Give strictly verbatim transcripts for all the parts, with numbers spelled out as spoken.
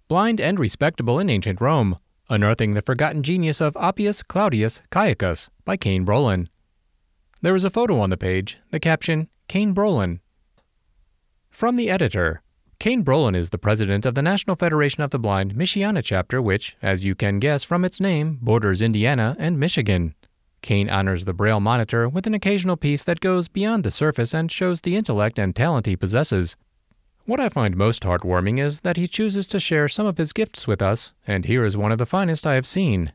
Blind and respectable in ancient Rome, unearthing the forgotten genius of Appius Claudius Caecus by Kane Brolin. There is a photo on the page, the caption, Kane Brolin. From the editor, Kane Brolin is the president of the National Federation of the Blind Michiana chapter which, as you can guess from its name, borders Indiana and Michigan. Kane honors the Braille monitor with an occasional piece that goes beyond the surface and shows the intellect and talent he possesses. What I find most heartwarming is that he chooses to share some of his gifts with us, and here is one of the finest I have seen.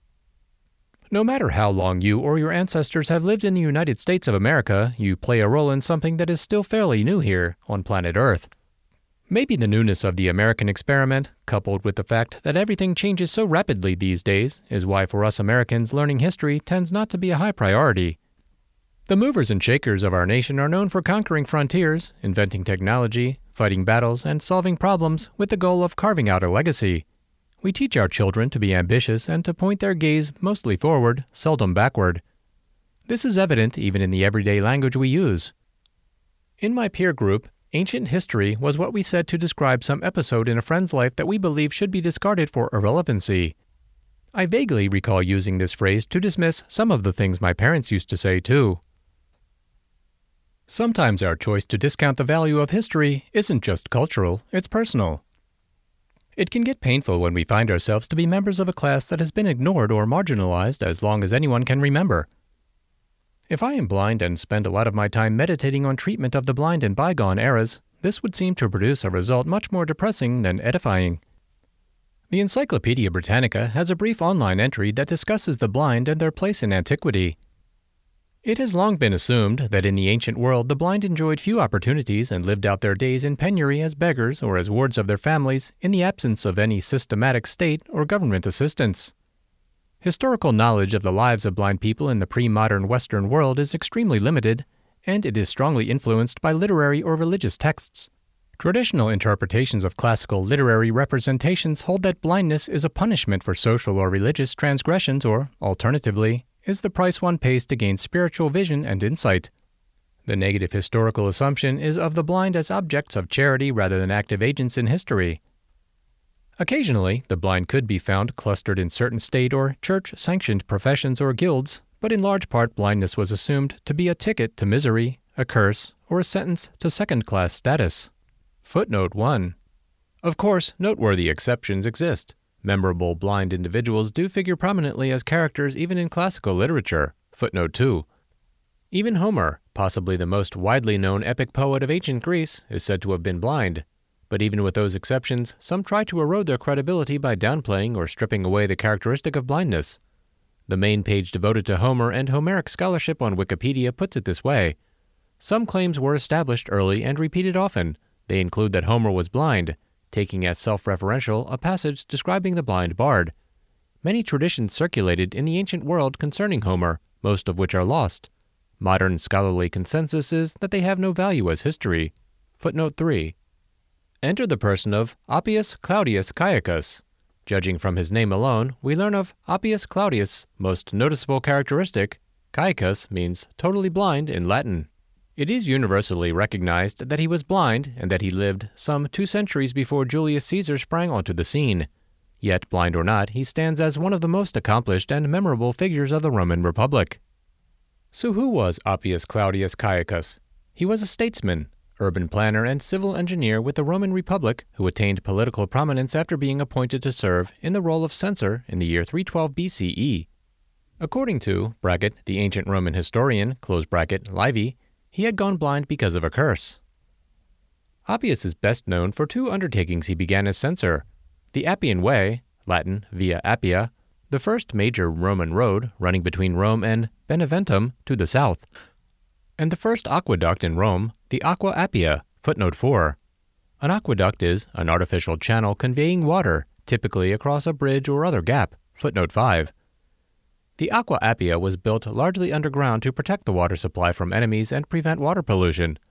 No matter how long you or your ancestors have lived in the United States of America, you play a role in something that is still fairly new here, on planet Earth. Maybe the newness of the American experiment, coupled with the fact that everything changes so rapidly these days, is why for us Americans learning history tends not to be a high priority. The movers and shakers of our nation are known for conquering frontiers, inventing technology, fighting battles, and solving problems with the goal of carving out a legacy. We teach our children to be ambitious and to point their gaze mostly forward, seldom backward. This is evident even in the everyday language we use. In my peer group, ancient history was what we said to describe some episode in a friend's life that we believe should be discarded for irrelevancy. I vaguely recall using this phrase to dismiss some of the things my parents used to say too. Sometimes our choice to discount the value of history isn't just cultural, it's personal. It can get painful when we find ourselves to be members of a class that has been ignored or marginalized as long as anyone can remember. If I am blind and spend a lot of my time meditating on treatment of the blind in bygone eras, this would seem to produce a result much more depressing than edifying. The Encyclopedia Britannica has a brief online entry that discusses the blind and their place in antiquity. It has long been assumed that in the ancient world the blind enjoyed few opportunities and lived out their days in penury as beggars or as wards of their families in the absence of any systematic state or government assistance. Historical knowledge of the lives of blind people in the pre-modern Western world is extremely limited, and it is strongly influenced by literary or religious texts. Traditional interpretations of classical literary representations hold that blindness is a punishment for social or religious transgressions or, alternatively, is the price one pays to gain spiritual vision and insight. The negative historical assumption is of the blind as objects of charity rather than active agents in history. Occasionally, the blind could be found clustered in certain state or church-sanctioned professions or guilds, but in large part blindness was assumed to be a ticket to misery, a curse, or a sentence to second-class status. Footnote one. Of course, noteworthy exceptions exist. Memorable blind individuals do figure prominently as characters even in classical literature. Footnote two. Even Homer, possibly the most widely known epic poet of ancient Greece, is said to have been blind. But even with those exceptions, some try to erode their credibility by downplaying or stripping away the characteristic of blindness. The main page devoted to Homer and Homeric scholarship on Wikipedia puts it this way. Some claims were established early and repeated often. They include that Homer was blind, taking as self-referential a passage describing the blind bard. Many traditions circulated in the ancient world concerning Homer, most of which are lost. Modern scholarly consensus is that they have no value as history. Footnote three. Enter the person of Appius Claudius Caecus. Judging from his name alone, we learn of Appius Claudius' most noticeable characteristic. Caecus means totally blind in Latin. It is universally recognized that he was blind and that he lived some two centuries before Julius Caesar sprang onto the scene. Yet, blind or not, he stands as one of the most accomplished and memorable figures of the Roman Republic. So who was Appius Claudius Caecus? He was a statesman, urban planner, and civil engineer with the Roman Republic who attained political prominence after being appointed to serve in the role of censor in the year three twelve B C E. According to, bracket, the ancient Roman historian, close bracket, Livy, he had gone blind because of a curse. Appius is best known for two undertakings he began as censor: the Appian Way, Latin Via Appia, the first major Roman road running between Rome and Beneventum to the south, and the first aqueduct in Rome, the Aqua Appia. Footnote four. An aqueduct is an artificial channel conveying water, typically across a bridge or other gap. Footnote five. The Aqua Appia was built largely underground to protect the water supply from enemies and prevent water pollution.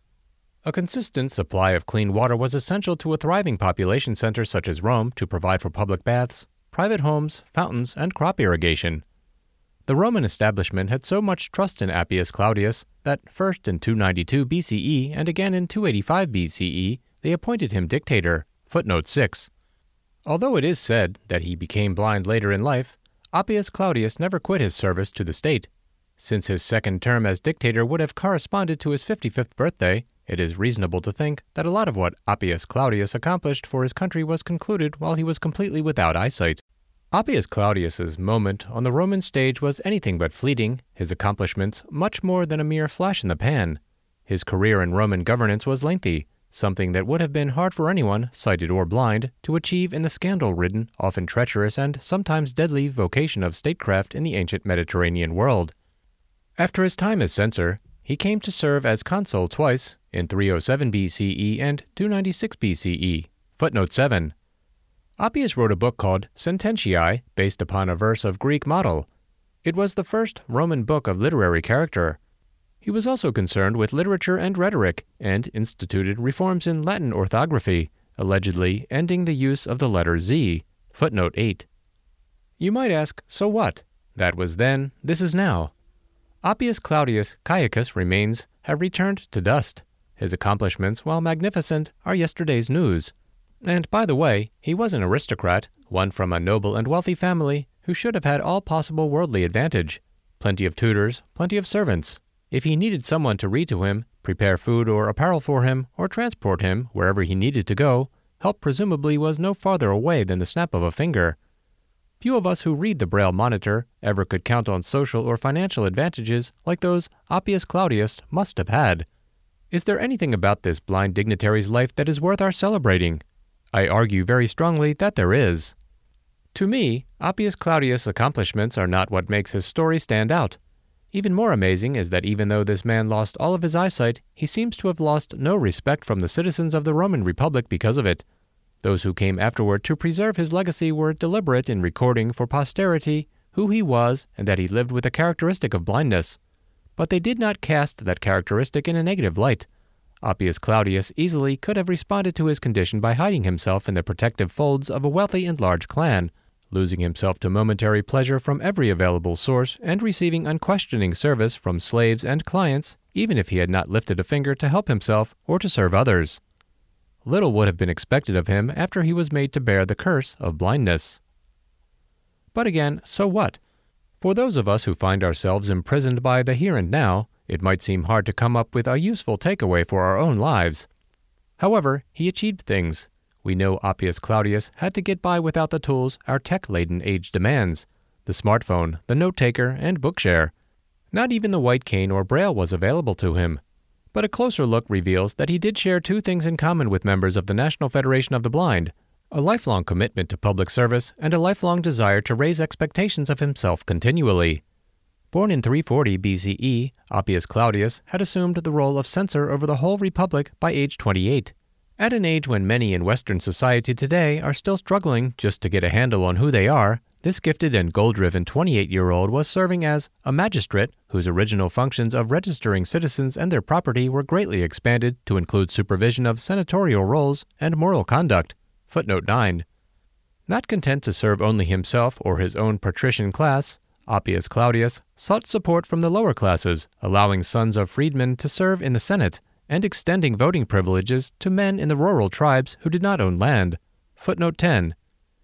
A consistent supply of clean water was essential to a thriving population center such as Rome to provide for public baths, private homes, fountains, and crop irrigation. The Roman establishment had so much trust in Appius Claudius that first in two ninety-two B C E and again in two eighty-five B C E they appointed him dictator. Footnote six. Although it is said that he became blind later in life, Appius Claudius never quit his service to the state. Since his second term as dictator would have corresponded to his fifty-fifth birthday, it is reasonable to think that a lot of what Appius Claudius accomplished for his country was concluded while he was completely without eyesight. Appius Claudius's moment on the Roman stage was anything but fleeting, his accomplishments much more than a mere flash in the pan. His career in Roman governance was lengthy, something that would have been hard for anyone, sighted or blind, to achieve in the scandal-ridden, often treacherous and sometimes deadly vocation of statecraft in the ancient Mediterranean world. After his time as censor, he came to serve as consul twice, in three oh seven B C E and two ninety-six B C E. Footnote seven. Appius wrote a book called Sententiae, based upon a verse of Greek model. It was the first Roman book of literary character. He was also concerned with literature and rhetoric, and instituted reforms in Latin orthography, allegedly ending the use of the letter Z. Footnote eight. You might ask, so what? That was then, this is now. Appius Claudius Caecus remains have returned to dust. His accomplishments, while magnificent, are yesterday's news. And, by the way, he was an aristocrat, one from a noble and wealthy family, who should have had all possible worldly advantage. Plenty of tutors, plenty of servants. If he needed someone to read to him, prepare food or apparel for him, or transport him wherever he needed to go, help presumably was no farther away than the snap of a finger. Few of us who read the Braille Monitor ever could count on social or financial advantages like those Appius Claudius must have had. Is there anything about this blind dignitary's life that is worth our celebrating? I argue very strongly that there is. To me, Appius Claudius' accomplishments are not what makes his story stand out. Even more amazing is that even though this man lost all of his eyesight, he seems to have lost no respect from the citizens of the Roman Republic because of it. Those who came afterward to preserve his legacy were deliberate in recording for posterity who he was and that he lived with a characteristic of blindness. But they did not cast that characteristic in a negative light. Appius Claudius easily could have responded to his condition by hiding himself in the protective folds of a wealthy and large clan, losing himself to momentary pleasure from every available source and receiving unquestioning service from slaves and clients, even if he had not lifted a finger to help himself or to serve others. Little would have been expected of him after he was made to bear the curse of blindness. But again, so what? For those of us who find ourselves imprisoned by the here and now, it might seem hard to come up with a useful takeaway for our own lives. However, he achieved things. We know Appius Claudius had to get by without the tools our tech-laden age demands, the smartphone, the note-taker, and bookshare. Not even the white cane or braille was available to him. But a closer look reveals that he did share two things in common with members of the National Federation of the Blind: a lifelong commitment to public service and a lifelong desire to raise expectations of himself continually. Born in three forty B C E, Appius Claudius had assumed the role of censor over the whole republic by age twenty-eight. At an age when many in Western society today are still struggling just to get a handle on who they are, this gifted and goal-driven twenty-eight-year-old was serving as a magistrate whose original functions of registering citizens and their property were greatly expanded to include supervision of senatorial roles and moral conduct. Footnote nine. Not content to serve only himself or his own patrician class, Appius Claudius sought support from the lower classes, allowing sons of freedmen to serve in the Senate, and extending voting privileges to men in the rural tribes who did not own land. Footnote ten.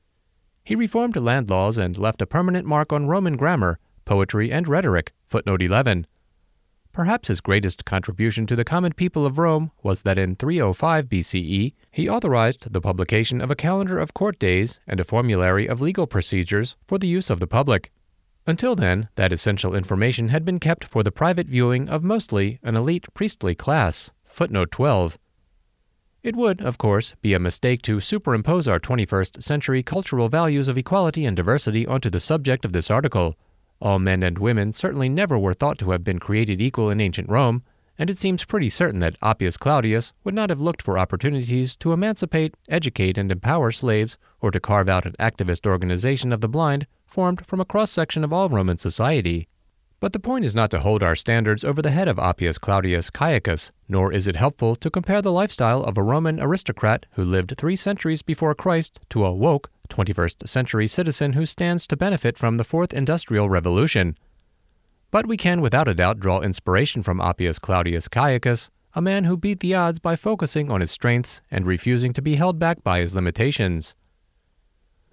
He reformed land laws and left a permanent mark on Roman grammar, poetry, and rhetoric. Footnote eleven. Perhaps his greatest contribution to the common people of Rome was that in three oh five B C E he authorized the publication of a calendar of court days and a formulary of legal procedures for the use of the public. Until then, that essential information had been kept for the private viewing of mostly an elite priestly class. Footnote twelve. It would, of course, be a mistake to superimpose our twenty-first century cultural values of equality and diversity onto the subject of this article. All men and women certainly never were thought to have been created equal in ancient Rome, and it seems pretty certain that Appius Claudius would not have looked for opportunities to emancipate, educate, and empower slaves, or to carve out an activist organization of the blind formed from a cross-section of all Roman society. But the point is not to hold our standards over the head of Appius Claudius Caecus, nor is it helpful to compare the lifestyle of a Roman aristocrat who lived three centuries before Christ to a woke, twenty-first century citizen who stands to benefit from the Fourth Industrial Revolution. But we can without a doubt draw inspiration from Appius Claudius Caecus, a man who beat the odds by focusing on his strengths and refusing to be held back by his limitations.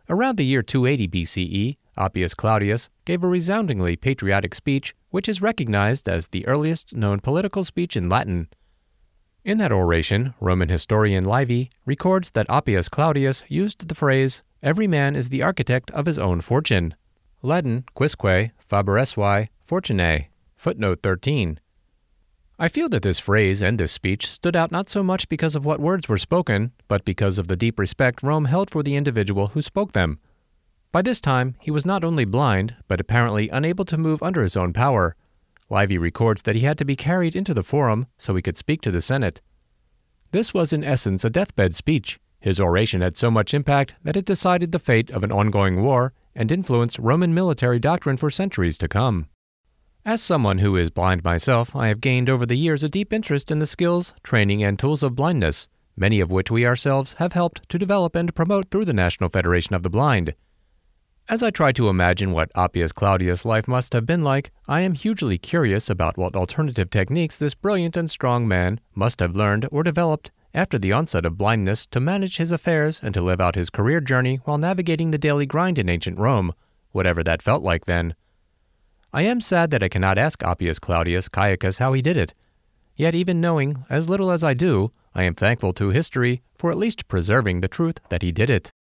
Around the year two eighty B C E, Appius Claudius gave a resoundingly patriotic speech, which is recognized as the earliest known political speech in Latin. In that oration, Roman historian Livy records that Appius Claudius used the phrase, "Every man is the architect of his own fortune." Latin, quisque faberesque fortunae, footnote thirteen. I feel that this phrase and this speech stood out not so much because of what words were spoken, but because of the deep respect Rome held for the individual who spoke them. By this time, he was not only blind, but apparently unable to move under his own power. Livy records that he had to be carried into the forum so he could speak to the Senate. This was in essence a deathbed speech. His oration had so much impact that it decided the fate of an ongoing war and influenced Roman military doctrine for centuries to come. As someone who is blind myself, I have gained over the years a deep interest in the skills, training, and tools of blindness, many of which we ourselves have helped to develop and promote through the National Federation of the Blind. As I try to imagine what Appius Claudius' life must have been like, I am hugely curious about what alternative techniques this brilliant and strong man must have learned or developed after the onset of blindness to manage his affairs and to live out his career journey while navigating the daily grind in ancient Rome, whatever that felt like then. I am sad that I cannot ask Appius Claudius Caecus how he did it. Yet even knowing as little as I do, I am thankful to history for at least preserving the truth that he did it.